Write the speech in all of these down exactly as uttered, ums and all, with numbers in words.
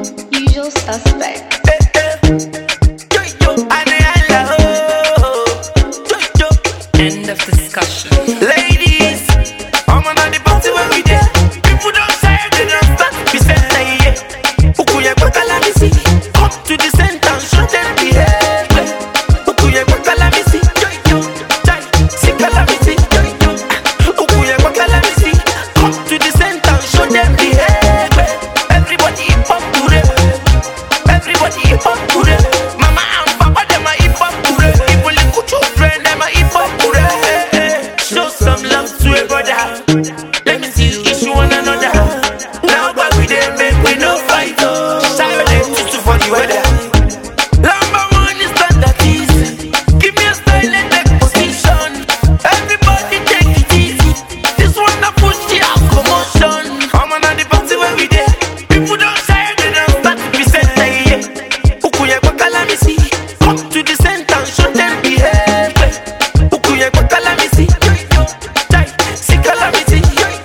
Usual suspect. End of discussion. Ladies, I'm on the party when we there. People don't say they don't start. We say say yeah. Ukuye kwa kalamisi. Come to the center and show them behavior. Ukuye kwa kalamisi. Yo yo, jai, si kalamisi. Yo yo. Ukuye kwa kalamisi. Come to the center and show them behavior. Everybody hip hop today. Everybody hip hop today. Mama and papa them a hip hop today. Even little children them a hip hop today. Show some love to a brother. Let me see you issue one another. Now back we dey make we no fight. Silent to for the weather. Number one is standard easy. Give me a style and take position. Everybody take it easy. This one a push the house commotion. I'm on the party where we dey. People don't say they don't start to be said yeah. Ukuye kwa kalamisi. Come to the center and show them behavior. Ukuye kwa kalamisi. Jai, si kalamisi.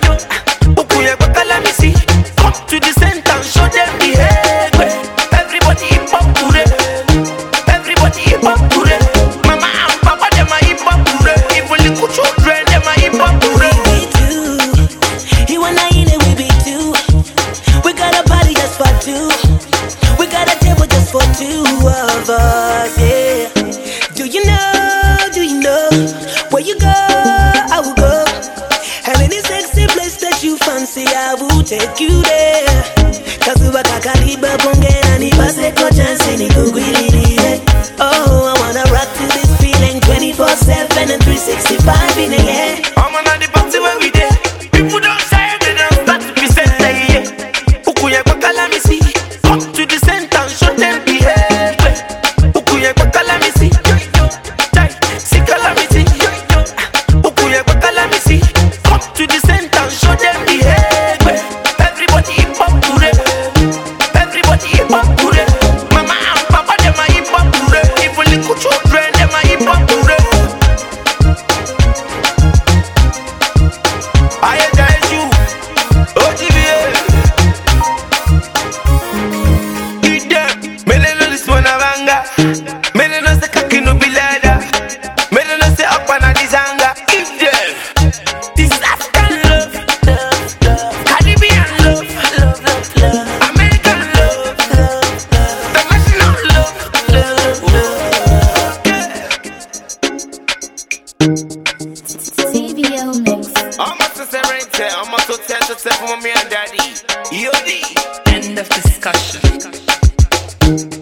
Ukuye kwa kalamisi. Come to the center and show them behavior. Everybody hip hop today. Everybody hip hop today. Mama and papa them a hip hop today. Even little children them a hip hop today. We do. He wanna eat it, we be two. We got a party just for two. We got a table just for two of us, yeah. Do you know, do you know, where you go, I will go. And any sexy place that you fancy, I will take you there. Kazuba kakaliba bongena ni pase ko chance ni kugwilile. Oh, I wanna rock to this feeling twenty-four seven and three sixty-five in the air. I'm on the party where we there. People don't say they don't start to be said yeah. Ukuye kwa kalamisi. Come to the center and show them behavior. Ukuye kwa kalamisi. Jai, si kalamisi. Ukuye kwa kalamisi. Come to the center and show them behavior. Everybody hip hop today. Everybody hip hop today. Mama and papa them a hip hop today. Even little children them a hip hop today. I advise you, O G B A. Eat them. Mele no this one a banga. Mele no se kaki no be leather. Mele no se up and a dizanga. Eat them. This is African love, love, love. Caribbean love, love, love, love. American love, love, love. International love, love, love. Yeah. T V L mix. I'm a sister, I'm a sister, sister for mommy and daddy. Yo, D. End of discussion.